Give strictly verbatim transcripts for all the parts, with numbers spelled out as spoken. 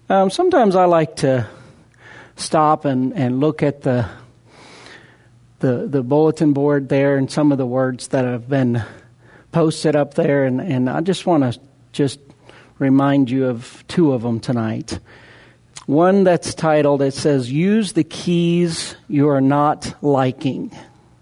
Um, sometimes I like to stop and, and look at the, the the bulletin board there and some of the words that have been posted up there, and, and I just want to just remind you of two of them tonight. One that's titled, it says, "Use the keys you are not liking."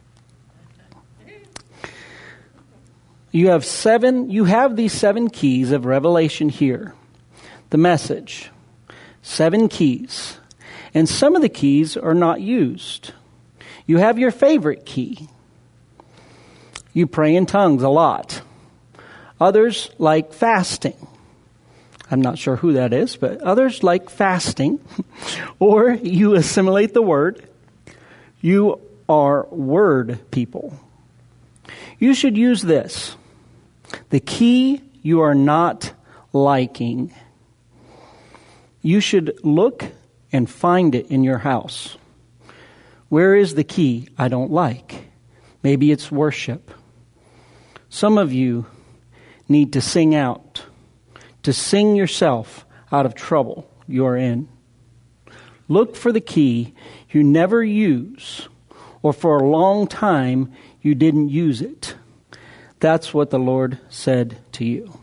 You have seven, you have these seven keys of Revelation here. The message. Seven keys. And some of the keys are not used. You have your favorite key. You pray in tongues a lot. Others like fasting. I'm not sure who that is, but others like fasting. Or you assimilate the word. You are word people. You should use this. The key you are not liking. You should look and find it in your house. Where is the key I don't like? Maybe it's worship. Some of you need to sing out, to sing yourself out of trouble you're in. Look for the key you never use, or for a long time you didn't use it. That's what the Lord said to you.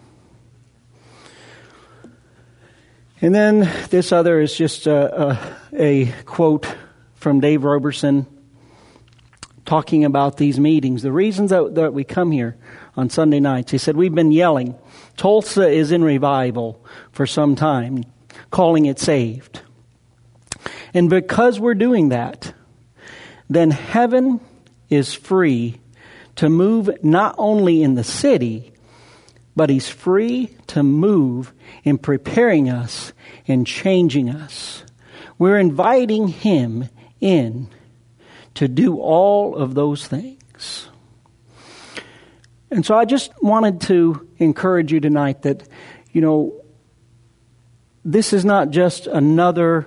And then this other is just a, a, a quote from Dave Roberson talking about these meetings. The reasons that, that we come here on Sunday nights. He said, we've been yelling, Tulsa is in revival for some time, calling it saved. And because we're doing that, then heaven is free to move not only in the city, but He's free to move in preparing us and changing us. We're inviting Him in to do all of those things. And so I just wanted to encourage you tonight that, you know, this is not just another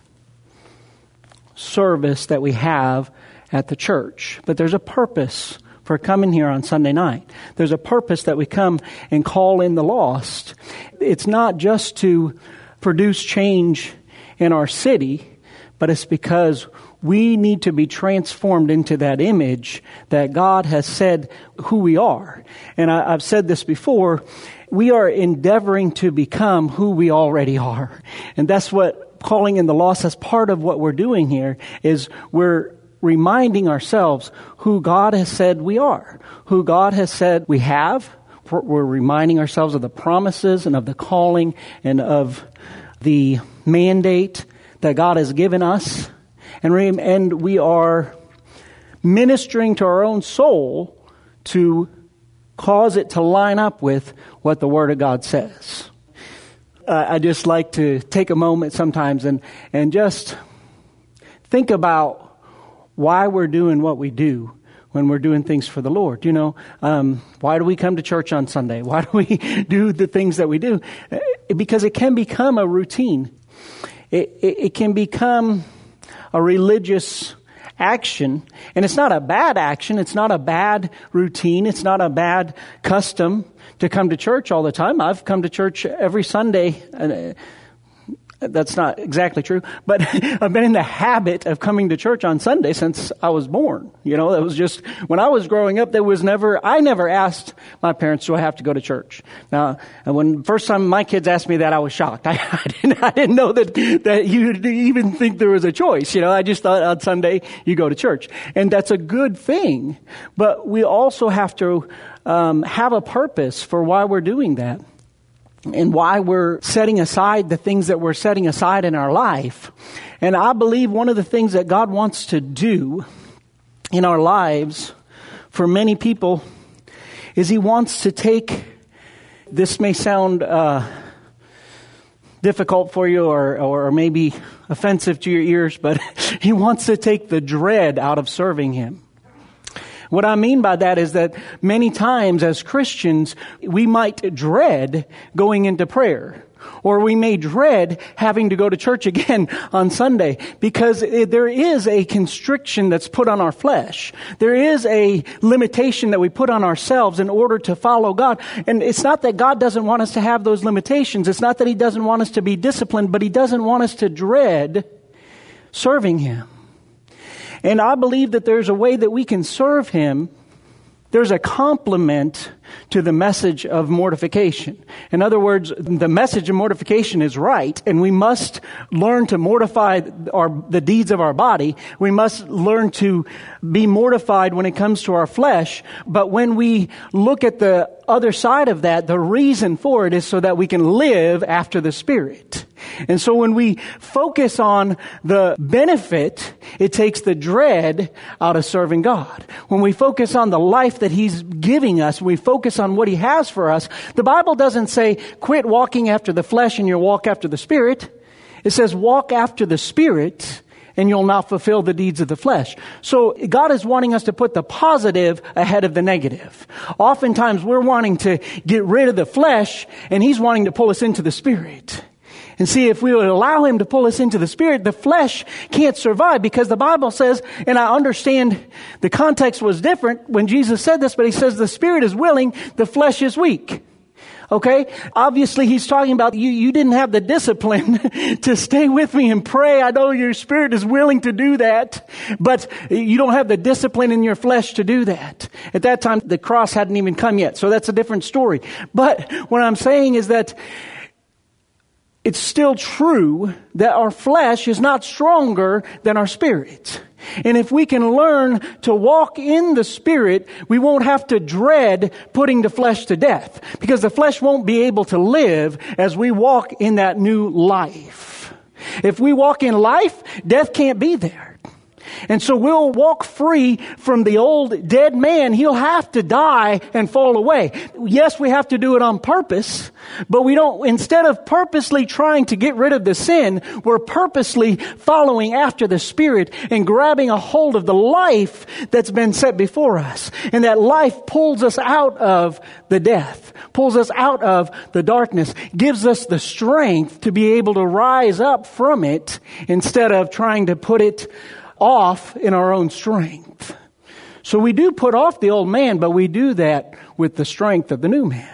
service that we have at the church, but there's a purpose for coming here on Sunday night. There's a purpose that we come and call in the lost. It's not just to produce change in our city, but it's because we need to be transformed into that image that God has said who we are. And I, I've said this before, we are endeavoring to become who we already are. And that's what calling in the lost, as part of what we're doing here, is we're reminding ourselves who God has said we are, who God has said we have. We're reminding ourselves of the promises and of the calling and of the mandate that God has given us. And, re- and we are ministering to our own soul to cause it to line up with what the Word of God says. Uh, I just like to take a moment sometimes and, and just think about why we're doing what we do when we're doing things for the Lord. You know, um, why do we come to church on Sunday? Why do we do the things that we do? Because it can become a routine. It, it, it can become a religious action. And it's not a bad action. It's not a bad routine. It's not a bad custom to come to church all the time. I've come to church every Sunday. Uh, That's not exactly true, but I've been in the habit of coming to church on Sunday since I was born. You know, it was just, when I was growing up, there was never, I never asked my parents, do I have to go to church? Now, when first time my kids asked me that, I was shocked. I, I didn't, I didn't know that, that you even think there was a choice. You know, I just thought on Sunday you go to church. And that's a good thing. But we also have to um, have a purpose for why we're doing that. And why we're setting aside the things that we're setting aside in our life. And I believe one of the things that God wants to do in our lives for many people is He wants to take, this may sound uh, difficult for you or, or maybe offensive to your ears, but He wants to take the dread out of serving Him. What I mean by that is that many times as Christians, we might dread going into prayer. Or we may dread having to go to church again on Sunday because it, there is a constriction that's put on our flesh. There is a limitation that we put on ourselves in order to follow God. And it's not that God doesn't want us to have those limitations. It's not that He doesn't want us to be disciplined, but He doesn't want us to dread serving Him. And I believe that there's a way that we can serve Him. There's a complement to the message of mortification. In other words, the message of mortification is right, and we must learn to mortify our, the deeds of our body. We must learn to be mortified when it comes to our flesh. But when we look at the other side of that, the reason for it is so that we can live after the Spirit. And so when we focus on the benefit, it takes the dread out of serving God. When we focus on the life that He's giving us, we focus on what He has for us. The Bible doesn't say, quit walking after the flesh and you'll walk after the Spirit. It says, walk after the Spirit and you'll not fulfill the deeds of the flesh. So God is wanting us to put the positive ahead of the negative. Oftentimes we're wanting to get rid of the flesh and He's wanting to pull us into the Spirit. And see, if we would allow Him to pull us into the Spirit, the flesh can't survive, because the Bible says, and I understand the context was different when Jesus said this, but He says the Spirit is willing, the flesh is weak. Okay? Obviously, He's talking about you, you didn't have the discipline to stay with me and pray. I know your spirit is willing to do that, but you don't have the discipline in your flesh to do that. At that time, the cross hadn't even come yet, so that's a different story. But what I'm saying is that it's still true that our flesh is not stronger than our spirit. And if we can learn to walk in the Spirit, we won't have to dread putting the flesh to death, because the flesh won't be able to live as we walk in that new life. If we walk in life, death can't be there. And so we'll walk free from the old dead man. He'll have to die and fall away. Yes, we have to do it on purpose, but we don't, instead of purposely trying to get rid of the sin, we're purposely following after the Spirit and grabbing a hold of the life that's been set before us. And that life pulls us out of the death, pulls us out of the darkness, gives us the strength to be able to rise up from it instead of trying to put it off in our own strength. So we do put off the old man, but we do that with the strength of the new man.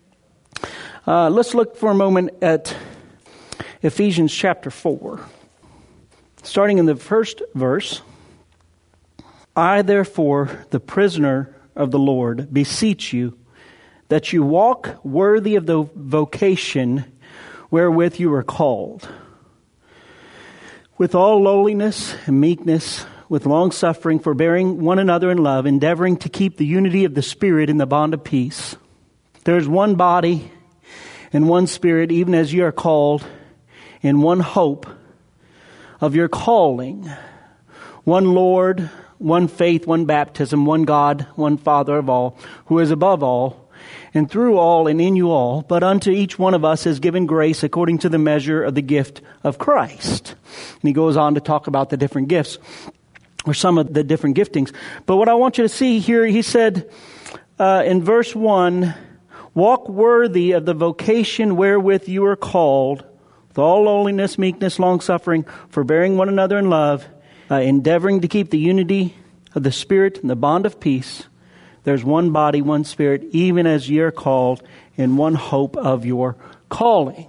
Uh, let's look for a moment at Ephesians chapter four. Starting in the first verse. I, therefore, the prisoner of the Lord, beseech you that you walk worthy of the vocation wherewith you are called, with all lowliness and meekness, with long suffering, forbearing one another in love, endeavoring to keep the unity of the Spirit in the bond of peace. There is one body and one Spirit, even as you are called, in one hope of your calling, one Lord, one faith, one baptism, one God, one Father of all, who is above all, and through all and in you all, but unto each one of us is given grace according to the measure of the gift of Christ. And he goes on to talk about the different gifts, or some of the different giftings. But what I want you to see here, he said uh, in verse one, walk worthy of the vocation wherewith you are called, with all lowliness, meekness, long-suffering, forbearing one another in love, uh, endeavoring to keep the unity of the Spirit and the bond of peace. There's one body, one Spirit, even as ye are called, in one hope of your calling.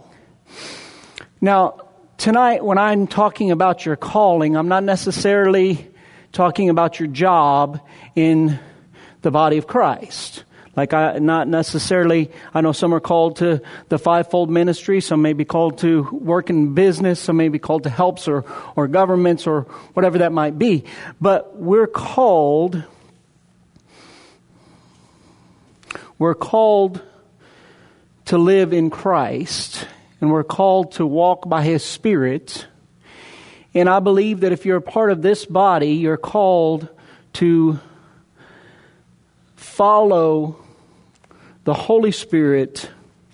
Now, tonight when I'm talking about your calling, I'm not necessarily talking about your job in the body of Christ. Like I, not necessarily, I know some are called to the fivefold ministry, some may be called to work in business, some may be called to helps or, or governments or whatever that might be. But we're called... We're called to live in Christ, and we're called to walk by His Spirit. And I believe that if you're a part of this body, you're called to follow the Holy Spirit.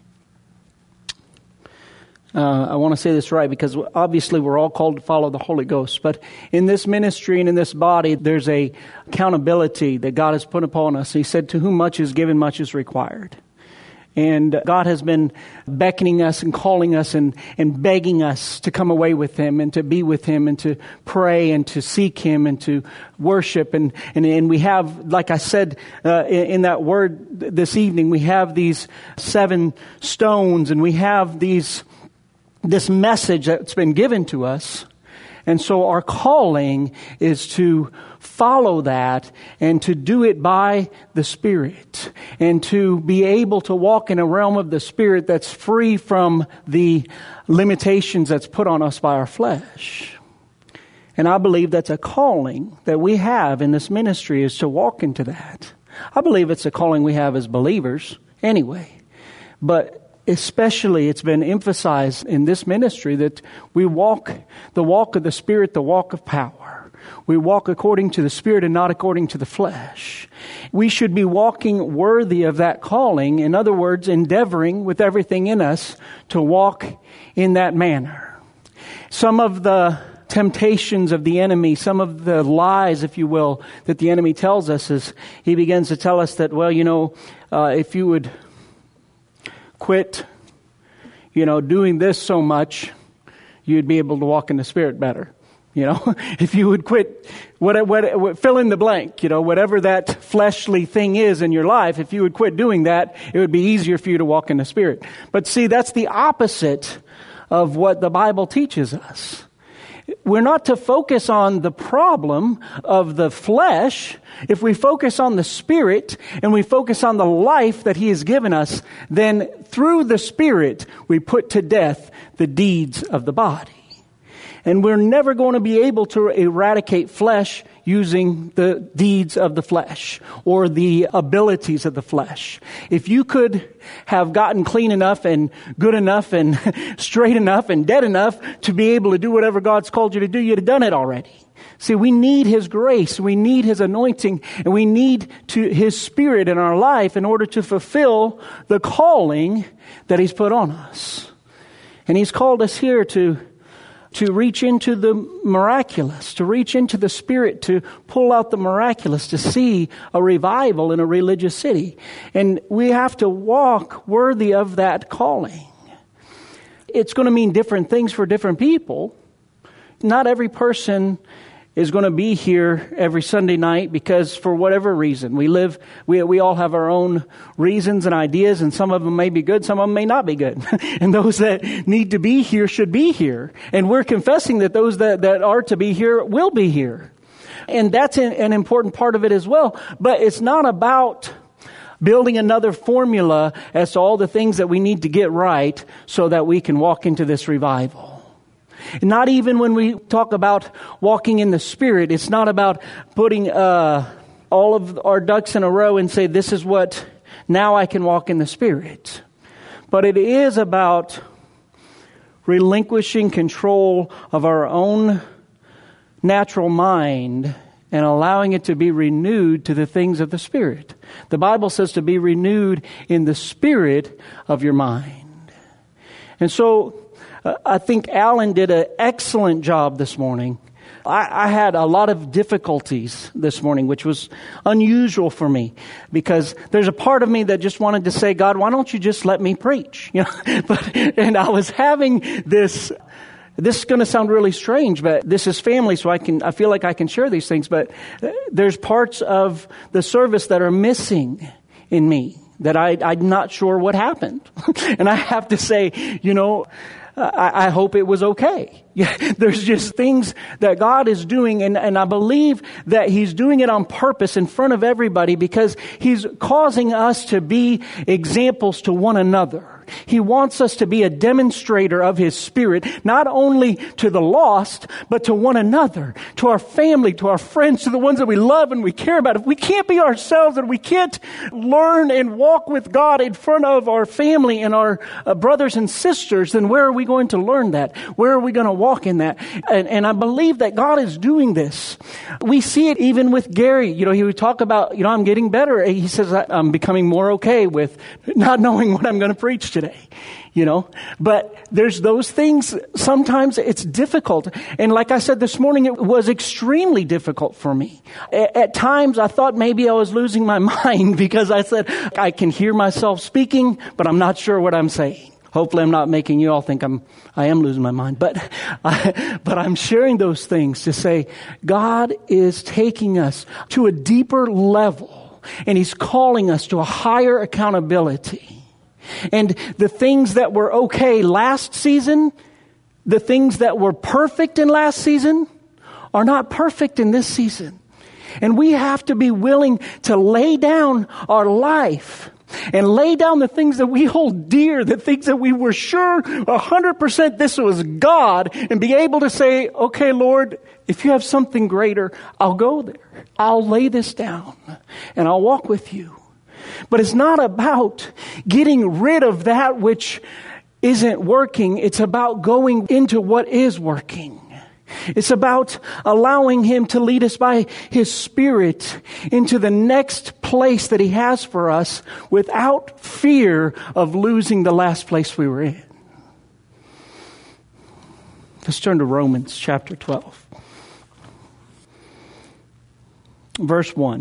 Uh, I want to say this right, because obviously we're all called to follow the Holy Ghost. But in this ministry and in this body, there's a accountability that God has put upon us. He said, to whom much is given, much is required. And God has been beckoning us and calling us and, and begging us to come away with Him and to be with Him and to pray and to seek Him and to worship. And, and, and we have, like I said uh, in, in that word this evening, we have these seven stones and we have these this message that's been given to us. And so our calling is to follow that and to do it by the Spirit and to be able to walk in a realm of the Spirit that's free from the limitations that's put on us by our flesh. And I believe that's a calling that we have in this ministry, is to walk into that. I believe it's a calling we have as believers anyway. But especially, it's been emphasized in this ministry that we walk the walk of the Spirit, the walk of power. We walk according to the Spirit and not according to the flesh. We should be walking worthy of that calling. In other words, endeavoring with everything in us to walk in that manner. Some of the temptations of the enemy, some of the lies, if you will, that the enemy tells us is he begins to tell us that, well, you know, uh, if you would quit, you know, doing this so much, you'd be able to walk in the Spirit better. You know, if you would quit, what, what, what, fill in the blank, you know, whatever that fleshly thing is in your life, if you would quit doing that, it would be easier for you to walk in the Spirit. But see, that's the opposite of what the Bible teaches us. We're not to focus on the problem of the flesh. If we focus on the Spirit and we focus on the life that He has given us, then through the Spirit we put to death the deeds of the body. And we're never going to be able to eradicate flesh using the deeds of the flesh or the abilities of the flesh. If you could have gotten clean enough and good enough and straight enough and dead enough to be able to do whatever God's called you to do, you'd have done it already. See, we need His grace, we need His anointing, and we need to His Spirit in our life in order to fulfill the calling that He's put on us. And He's called us here to to reach into the miraculous, to reach into the Spirit, to pull out the miraculous, to see a revival in a religious city. And we have to walk worthy of that calling. It's going to mean different things for different people. Not every person is going to be here every Sunday night because for whatever reason, we live, we we all have our own reasons and ideas, and some of them may be good, some of them may not be good. And those that need to be here should be here. And we're confessing that those that, that are to be here will be here. And that's an, an important part of it as well. But it's not about building another formula as to all the things that we need to get right so that we can walk into this revival. Not even when we talk about walking in the Spirit, it's not about putting uh, all of our ducks in a row and say, this is what, now I can walk in the Spirit. But it is about relinquishing control of our own natural mind and allowing it to be renewed to the things of the Spirit. The Bible says to be renewed in the spirit of your mind. And so I think Alan did an excellent job this morning. I, I had a lot of difficulties this morning, which was unusual for me, because there's a part of me that just wanted to say, God, why don't you just let me preach? You know, but and I was having this. This is going to sound really strange, but this is family, so I can. I feel like I can share these things. But there's parts of the service that are missing in me that I, I'm not sure what happened, and I have to say, you know. I, I hope it was okay. Yeah, there's just things that God is doing, and, and I believe that He's doing it on purpose in front of everybody because He's causing us to be examples to one another. He wants us to be a demonstrator of His Spirit, not only to the lost, but to one another, to our family, to our friends, to the ones that we love and we care about. If we can't be ourselves and we can't learn and walk with God in front of our family and our uh, brothers and sisters, then where are we going to learn that? Where are we going to walk in that? And, and I believe that God is doing this. We see it even with Gary. You know, he would talk about, you know, I'm getting better. He says, I'm becoming more okay with not knowing what I'm going to preach today, you know. But there's those things, sometimes it's difficult. And like I said this morning, it was extremely difficult for me. At, at times, I thought maybe I was losing my mind because I said, I can hear myself speaking, but I'm not sure what I'm saying. Hopefully I'm not making you all think I'm, I am losing my mind. But, I, but I'm sharing those things to say, God is taking us to a deeper level, and He's calling us to a higher accountability. And the things that were okay last season, the things that were perfect in last season, are not perfect in this season. And we have to be willing to lay down our life and lay down the things that we hold dear, the things that we were sure one hundred percent this was God, and be able to say, okay, Lord, if you have something greater, I'll go there. I'll lay this down and I'll walk with you. But it's not about getting rid of that which isn't working. It's about going into what is working. It's about allowing Him to lead us by His Spirit into the next place that He has for us without fear of losing the last place we were in. Let's turn to Romans chapter twelve. Verse one.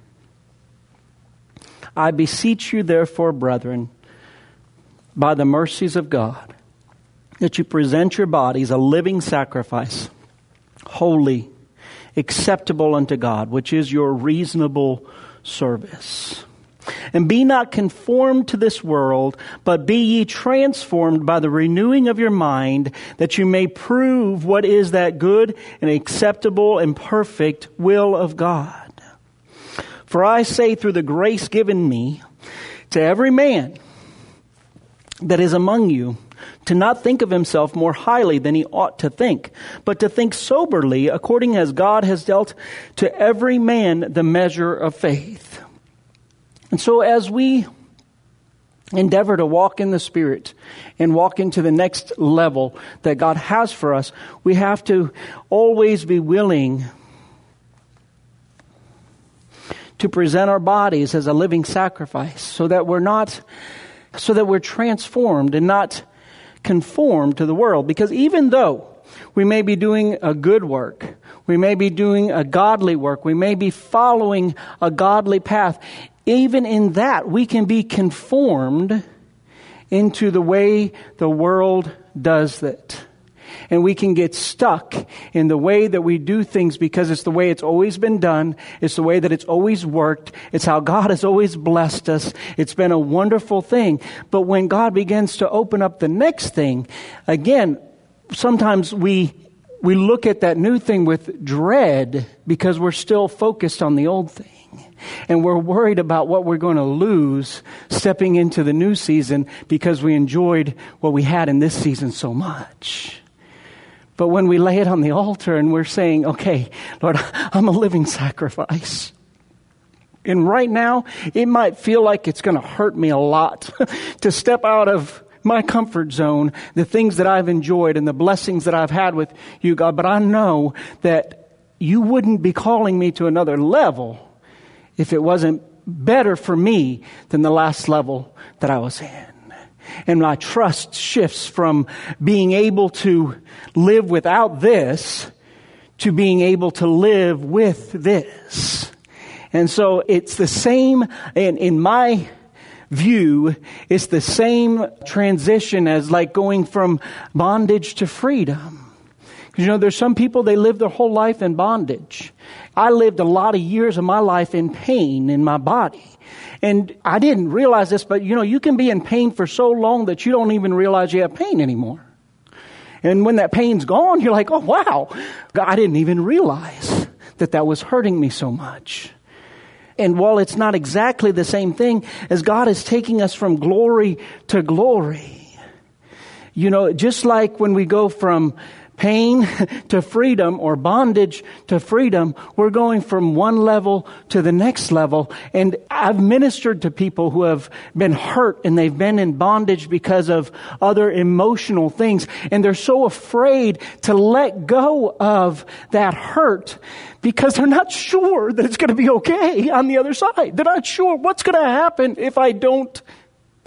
I beseech you therefore, brethren, by the mercies of God, that you present your bodies a living sacrifice, holy, acceptable unto God, which is your reasonable service. And be not conformed to this world, but be ye transformed by the renewing of your mind, that you may prove what is that good and acceptable and perfect will of God. For I say through the grace given me to every man that is among you, to not think of himself more highly than he ought to think, but to think soberly, according as God has dealt to every man the measure of faith. And so as we endeavor to walk in the Spirit and walk into the next level that God has for us, we have to always be willing to present our bodies as a living sacrifice, so that we're not, so that we're transformed and not conformed to the world. Because even though we may be doing a good work, we may be doing a godly work, we may be following a godly path, even in that we can be conformed into the way the world does it. And we can get stuck in the way that we do things because it's the way it's always been done. It's the way that it's always worked. It's how God has always blessed us. It's been a wonderful thing. But when God begins to open up the next thing, again, sometimes we we look at that new thing with dread because we're still focused on the old thing. And we're worried about what we're going to lose stepping into the new season because we enjoyed what we had in this season so much. But when we lay it on the altar and we're saying, okay, Lord, I'm a living sacrifice. And right now, it might feel like it's going to hurt me a lot to step out of my comfort zone, the things that I've enjoyed and the blessings that I've had with you, God. But I know that you wouldn't be calling me to another level if it wasn't better for me than the last level that I was in. And my trust shifts from being able to live without this to being able to live with this. And so it's the same, in, in my view, it's the same transition as like going from bondage to freedom. Because, you know, there's some people, they live their whole life in bondage. I lived a lot of years of my life in pain in my body. And I didn't realize this, but you know, you can be in pain for so long that you don't even realize you have pain anymore. And when that pain's gone, you're like, oh, wow, I didn't even realize that that was hurting me so much. And while it's not exactly the same thing, as God is taking us from glory to glory, you know, just like when we go from pain to freedom or bondage to freedom, we're going from one level to the next level. And I've ministered to people who have been hurt and they've been in bondage because of other emotional things. And they're so afraid to let go of that hurt because they're not sure that it's going to be okay on the other side. They're not sure what's going to happen if I don't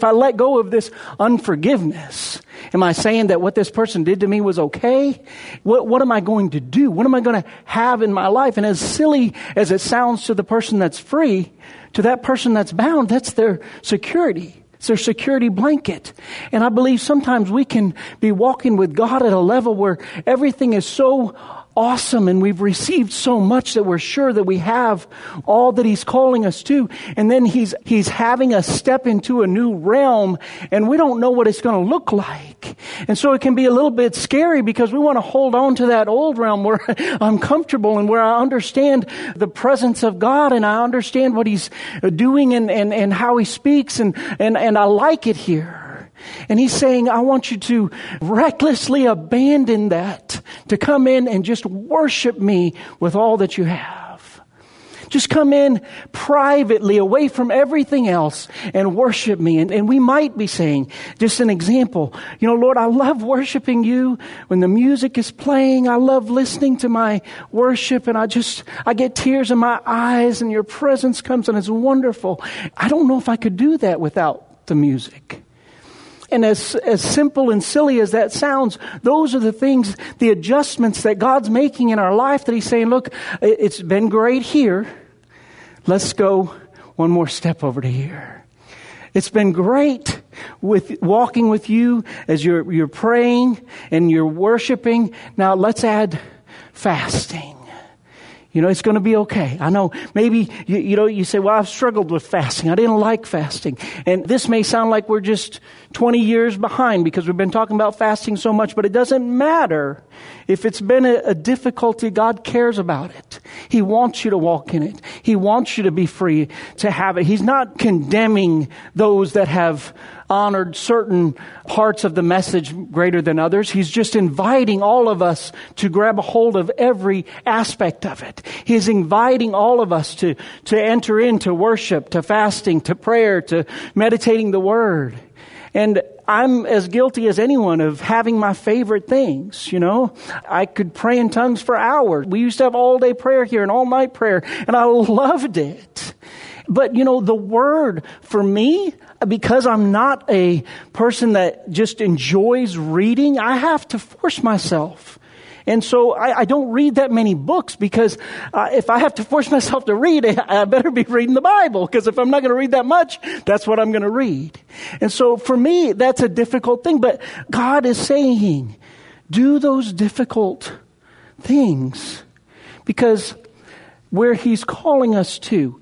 If I let go of this unforgiveness, am I saying that what this person did to me was okay? What, what am I going to do? What am I going to have in my life? And as silly as it sounds to the person that's free, to that person that's bound, that's their security. It's their security blanket. And I believe sometimes we can be walking with God at a level where everything is so awesome and we've received so much that we're sure that we have all that He's calling us to. And then He's He's having us step into a new realm and we don't know what it's going to look like. And so it can be a little bit scary because we want to hold on to that old realm where I'm comfortable and where I understand the presence of God and I understand what He's doing and, and, and how He speaks and, and, and I like it here. And He's saying, I want you to recklessly abandon that, to come in and just worship me with all that you have. Just come in privately, away from everything else, and worship me. And, and we might be saying, just an example, you know, Lord, I love worshiping you when the music is playing. I love listening to my worship, and I just, I get tears in my eyes, and your presence comes, and it's wonderful. I don't know if I could do that without the music. And as as simple and silly as that sounds, those are the things, the adjustments that God's making in our life that He's saying, look, it's been great here. Let's go one more step over to here. It's been great with walking with you as you're you're praying and you're worshiping. Now let's add fasting. You know, it's going to be okay. I know maybe, you, you know, you say, well, I've struggled with fasting. I didn't like fasting. And this may sound like we're just twenty years behind because we've been talking about fasting so much, but it doesn't matter. If it's been a, a difficulty, God cares about it. He wants you to walk in it. He wants you to be free to have it. He's not condemning those that have honored certain parts of the message greater than others. He's just inviting all of us to grab a hold of every aspect of it. He's inviting all of us to, to enter into worship, to fasting, to prayer, to meditating the Word. And I'm as guilty as anyone of having my favorite things, you know. I could pray in tongues for hours. We used to have all day prayer here and all night prayer, and I loved it. But, you know, the Word for me, because I'm not a person that just enjoys reading, I have to force myself. And so I, I don't read that many books because uh, if I have to force myself to read, I better be reading the Bible, because if I'm not going to read that much, that's what I'm going to read. And so for me, that's a difficult thing. But God is saying, do those difficult things, because where He's calling us to,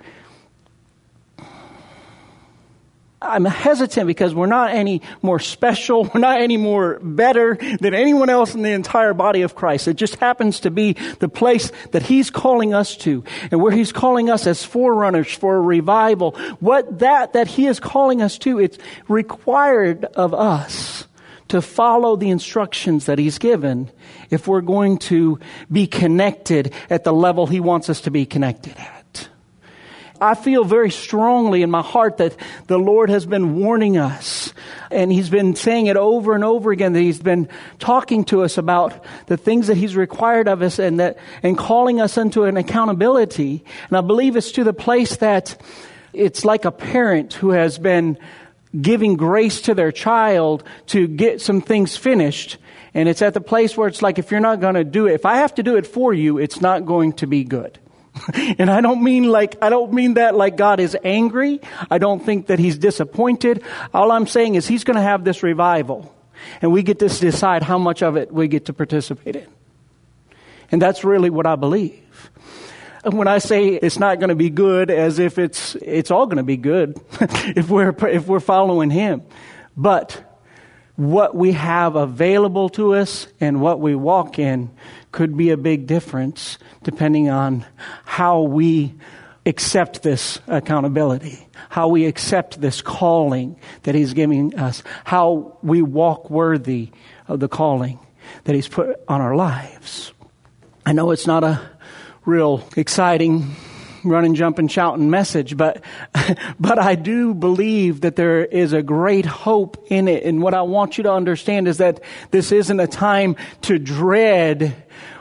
I'm hesitant because we're not any more special. We're not any more better than anyone else in the entire body of Christ. It just happens to be the place that He's calling us to, and where He's calling us as forerunners for a revival. What that, that He is calling us to, it's required of us to follow the instructions that He's given if we're going to be connected at the level He wants us to be connected at. I feel very strongly in my heart that the Lord has been warning us, and He's been saying it over and over again, that He's been talking to us about the things that He's required of us, and that and calling us into an accountability. And I believe it's to the place that it's like a parent who has been giving grace to their child to get some things finished. And it's at the place where it's like, if you're not going to do it, if I have to do it for you, it's not going to be good. And I don't mean like, I don't mean that like God is angry. I don't think that He's disappointed. All I'm saying is He's going to have this revival, and we get to decide how much of it we get to participate in. And that's really what I believe. And when I say it's not going to be good, as if it's, it's all going to be good if we're, if we're following Him. But what we have available to us and what we walk in could be a big difference depending on how we accept this accountability, how we accept this calling that He's giving us, how we walk worthy of the calling that He's put on our lives. I know it's not a real exciting running, jumping, shouting message, but but I do believe that there is a great hope in it. And what I want you to understand is that this isn't a time to dread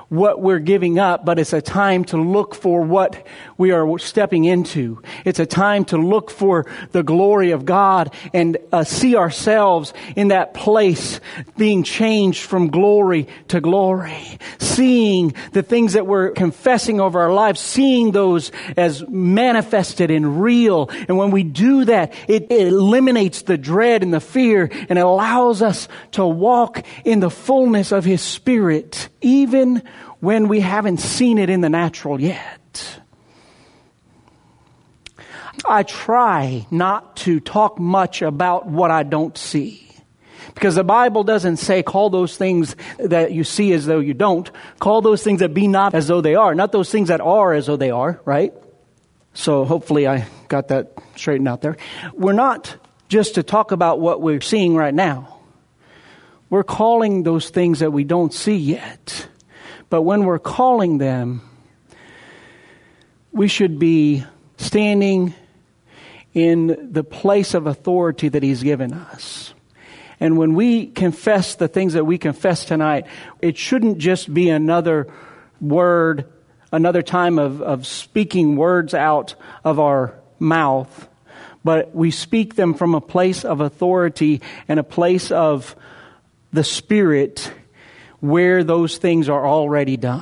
what we're giving up, but it's a time to look for what we are stepping into. It's a time to look for the glory of God and uh, see ourselves in that place being changed from glory to glory. Seeing the things that we're confessing over our lives, seeing those as manifested and real. And when we do that, it, it eliminates the dread and the fear and allows us to walk in the fullness of His Spirit, even when we haven't seen it in the natural yet. I try not to talk much about what I don't see, because the Bible doesn't say call those things that you see as though you don't. Call those things that be not as though they are, not those things that are as though they are, right? So hopefully I got that straightened out there. We're not just to talk about what we're seeing right now. We're calling those things that we don't see yet. But when we're calling them, we should be standing in the place of authority that He's given us. And when we confess the things that we confess tonight, it shouldn't just be another word, another time of, of speaking words out of our mouth, but we speak them from a place of authority and a place of the Spirit where those things are already done.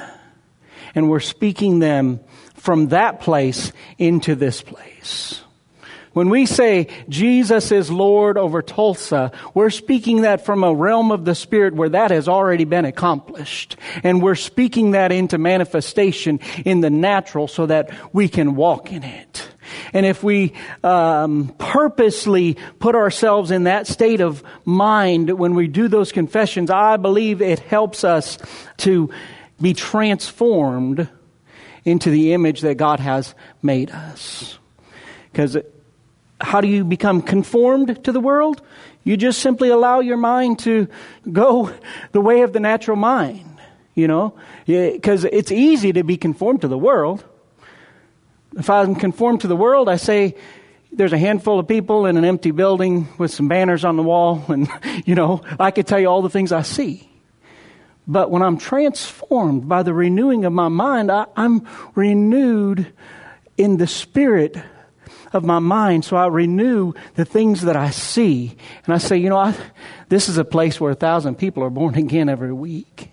And we're speaking them from that place into this place. When we say Jesus is Lord over Tulsa, we're speaking that from a realm of the Spirit where that has already been accomplished. And we're speaking that into manifestation in the natural so that we can walk in it. And if we um, purposely put ourselves in that state of mind when we do those confessions, I believe it helps us to be transformed into the image that God has made us. Because how do you become conformed to the world? You just simply allow your mind to go the way of the natural mind, you know, because it's easy to be conformed to the world. If I'm conformed to the world, I say there's a handful of people in an empty building with some banners on the wall, and, you know, I could tell you all the things I see. But when I'm transformed by the renewing of my mind, I, I'm renewed in the spirit of my mind, so I renew the things that I see. And I say, you know, I, this is a place where a thousand people are born again every week.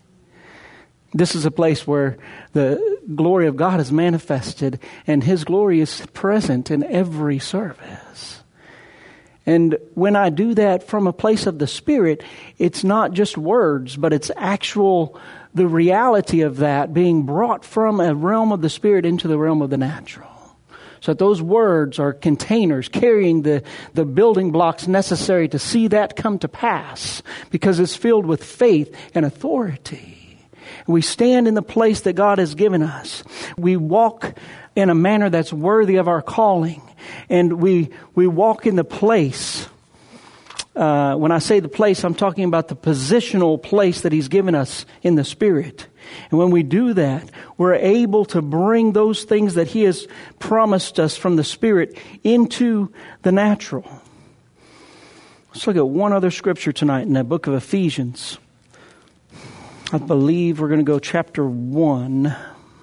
This is a place where the glory of God is manifested and His glory is present in every service. And when I do that from a place of the Spirit, it's not just words, but it's actual, the reality of that being brought from a realm of the Spirit into the realm of the natural. So that those words are containers carrying the, the building blocks necessary to see that come to pass, because it's filled with faith and authority. We stand in the place that God has given us. We walk in a manner that's worthy of our calling. And we we walk in the place. Uh, when I say the place, I'm talking about the positional place that He's given us in the Spirit. And when we do that, we're able to bring those things that He has promised us from the Spirit into the natural. Let's look at one other scripture tonight in the book of Ephesians. I believe we're going to go chapter one,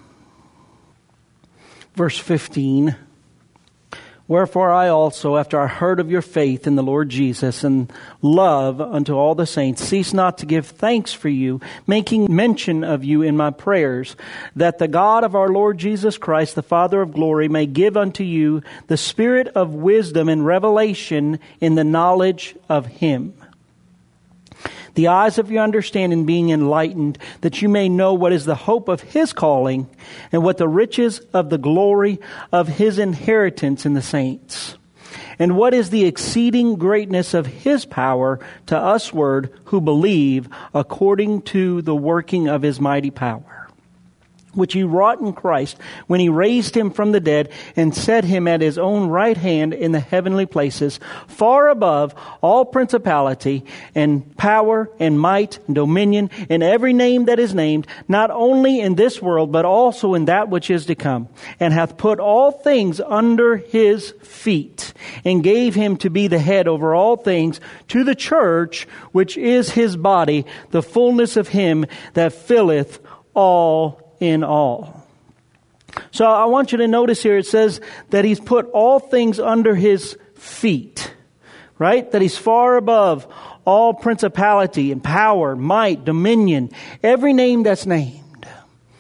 verse fifteen. Wherefore I also, after I heard of your faith in the Lord Jesus and love unto all the saints, cease not to give thanks for you, making mention of you in my prayers, that the God of our Lord Jesus Christ, the Father of glory, may give unto you the spirit of wisdom and revelation in the knowledge of Him. The eyes of your understanding being enlightened, that you may know what is the hope of His calling, and what the riches of the glory of His inheritance in the saints, and what is the exceeding greatness of His power to usward who believe, according to the working of His mighty power, which He wrought in Christ when He raised Him from the dead and set Him at His own right hand in the heavenly places, far above all principality and power and might and dominion and every name that is named, not only in this world, but also in that which is to come, and hath put all things under His feet, and gave Him to be the head over all things to the church, which is His body, the fullness of Him that filleth all in all. So I want you to notice here, it says that He's put all things under His feet, right? That He's far above all principality and power, might, dominion, every name that's named.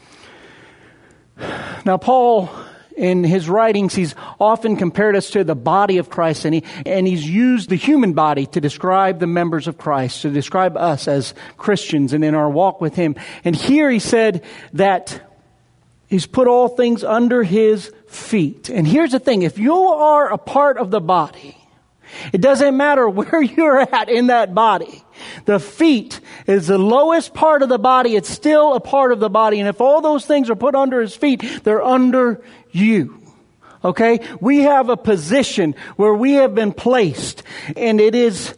Now, Paul, in his writings, he's often compared us to the body of Christ, and, he, and he's used the human body to describe the members of Christ, to describe us as Christians and in our walk with Him. And here he said that He's put all things under His feet. And here's the thing, if you are a part of the body, it doesn't matter where you're at in that body. The feet is the lowest part of the body. It's still a part of the body. And if all those things are put under His feet, they're under you. Okay? We have a position where we have been placed, and it is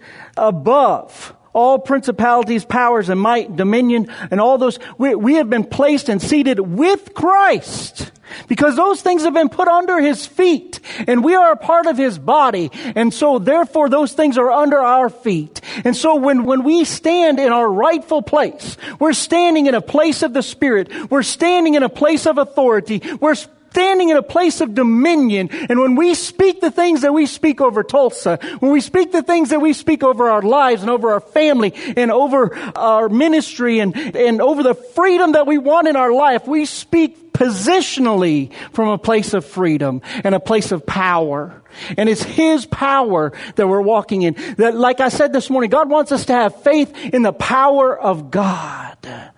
above all principalities, powers, and might, dominion, and all those. We, we have been placed and seated with Christ because those things have been put under His feet, and we are a part of His body. And so therefore those things are under our feet. And so when, when we stand in our rightful place, we're standing in a place of the Spirit. We're standing in a place of authority. We're standing in a place of dominion. And when we speak the things that we speak over Tulsa, when we speak the things that we speak over our lives and over our family and over our ministry and, and over the freedom that we want in our life, we speak positionally from a place of freedom and a place of power. And it's His power that we're walking in. That, like I said this morning, God wants us to have faith in the power of God,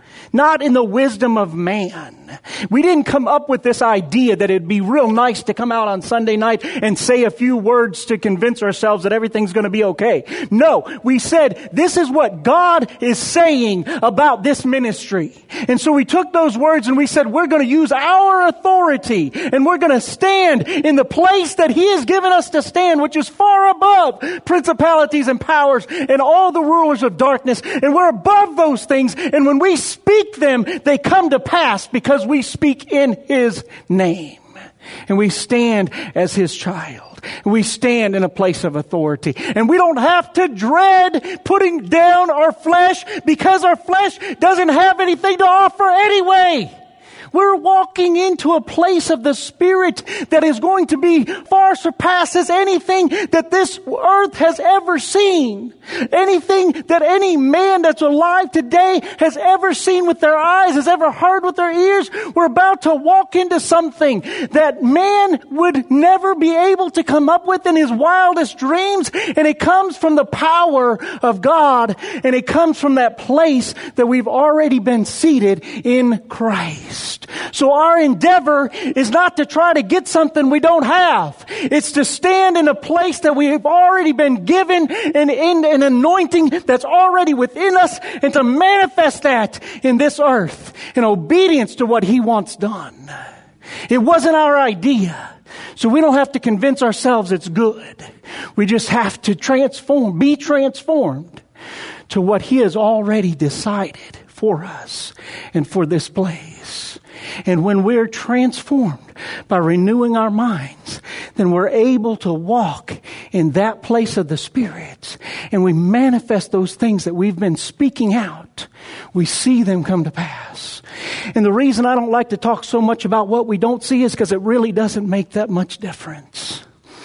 not in the wisdom of man. We didn't come up with this idea that it'd be real nice to come out on Sunday night and say a few words to convince ourselves that everything's going to be okay. No, we said this is what God is saying about this ministry. And so we took those words and we said we're going to use our authority and we're going to stand in the place that He has given us to stand, which is far above principalities and powers and all the rulers of darkness. And we're above those things. And when we speak them, they come to pass because we speak in His name. And we stand as His child. And we stand in a place of authority. And we don't have to dread putting down our flesh because our flesh doesn't have anything to offer anyway. We're walking into a place of the Spirit that is going to be far surpasses anything that this earth has ever seen. Anything that any man that's alive today has ever seen with their eyes, has ever heard with their ears. We're about to walk into something that man would never be able to come up with in his wildest dreams. And it comes from the power of God. And it comes from that place that we've already been seated in Christ. So our endeavor is not to try to get something we don't have. It's to stand in a place that we have already been given and in an anointing that's already within us and to manifest that in this earth in obedience to what He wants done. It wasn't our idea. So we don't have to convince ourselves it's good. We just have to transform, be transformed to what He has already decided for us and for this place. And when we're transformed by renewing our minds, then we're able to walk in that place of the Spirit. And we manifest those things that we've been speaking out. We see them come to pass. And the reason I don't like to talk so much about what we don't see is because it really doesn't make that much difference.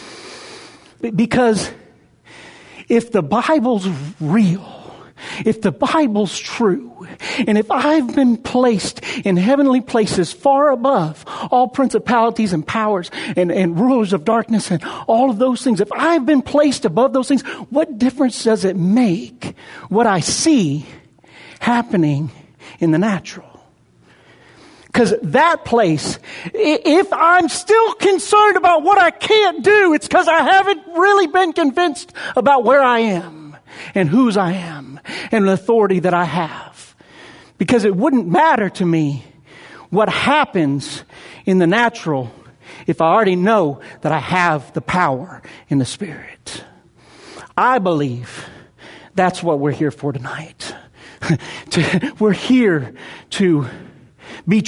Because if the Bible's real, if the Bible's true, and if I've been placed in heavenly places far above all principalities and powers and, and rulers of darkness and all of those things, if I've been placed above those things, what difference does it make what I see happening in the natural? Because that place, if I'm still concerned about what I can't do, it's because I haven't really been convinced about where I am and whose I am and the authority that I have. Because it wouldn't matter to me what happens in the natural if I already know that I have the power in the Spirit. I believe that's what we're here for tonight. to, we're here to be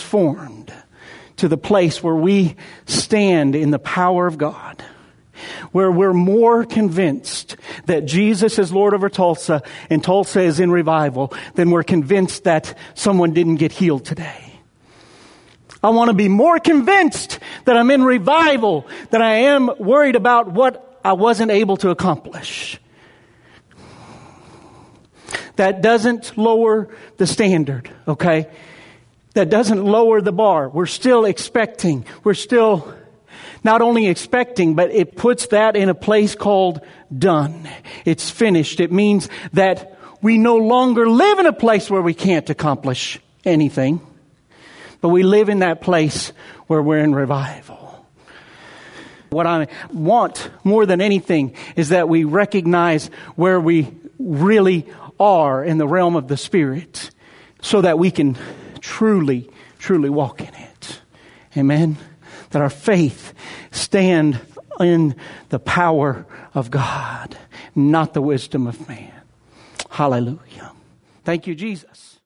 transformed to the place where we stand in the power of God, where we're more convinced that Jesus is Lord over Tulsa and Tulsa is in revival than we're convinced that someone didn't get healed today. I want to be more convinced that I'm in revival than I am worried about what I wasn't able to accomplish. That doesn't lower the standard, okay? That doesn't lower the bar. We're still expecting. We're still not only expecting, but it puts that in a place called done. It's finished. It means that we no longer live in a place where we can't accomplish anything. But we live in that place where we're in revival. What I want more than anything is that we recognize where we really are in the realm of the Spirit so that we can truly, truly walk in it. Amen? That our faith stand in the power of God, not the wisdom of man. Hallelujah. Thank you, Jesus.